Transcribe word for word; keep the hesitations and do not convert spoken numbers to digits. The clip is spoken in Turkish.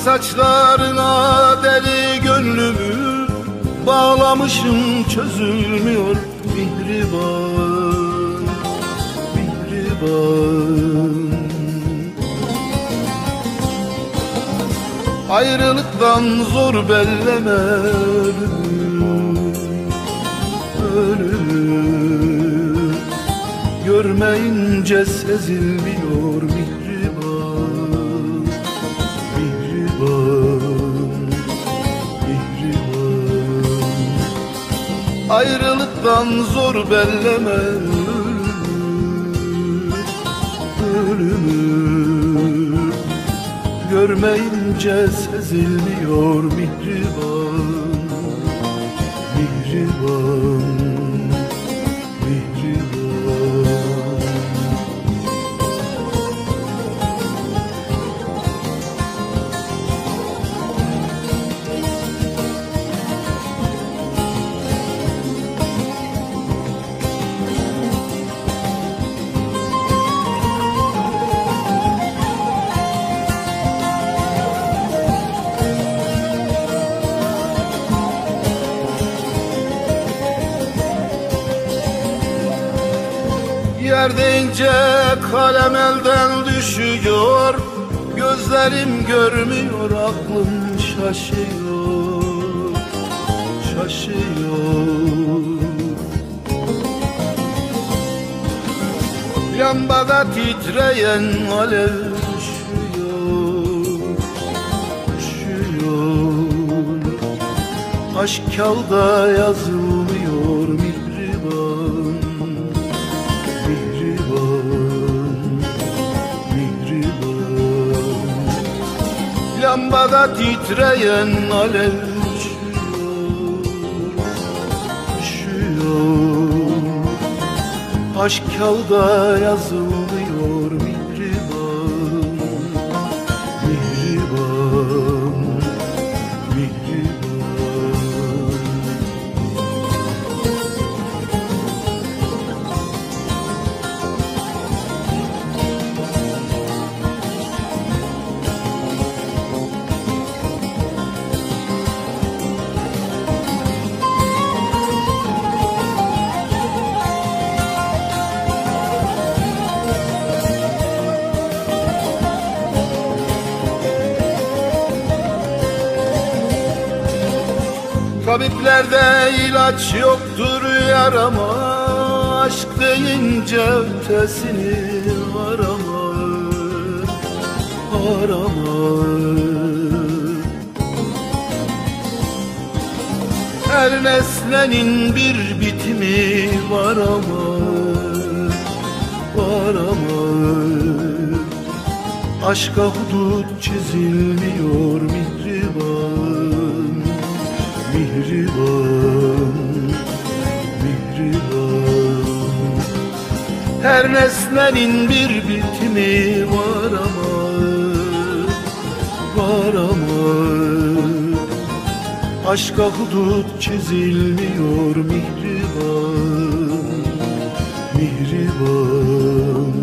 saçlarına deli gönlümü bağlamışım, çözülmüyor mihriban, mihriban. Ayrılıktan zor belleme ölümü, ölümü. Görmeyince sezilmiyor mihriban, mihriban, mihriban. Ayrılıktan zor belleme ölümü, ölümü. Görmeyince sezilmiyor mihriban, mihriban, mihriban. Yer deyince kalem elden düşüyor, gözlerim görmüyor, aklım şaşıyor, şaşıyor. Lambada titreyen alev üşüyor, üşüyor. Aşk kağıda yazılmıyor mihriban, mihriban, mihriban. Lambada titreyen alev üşüyor, üşüyor. Aşk kağıda yazılmıyor mihriban, mihriban, mihriban. Tabiplerde ilaç yoktur yarama, aşk deyince ötesini arama, arama. Her nesnenin bir bitimi var ama, var ama. Aşka hudut çizilmiyor mihriban, mihriban, mihriban. Her nesnenin bir bitimi var ama, var ama. Aşka hudut çizilmiyor mihriban, mihriban.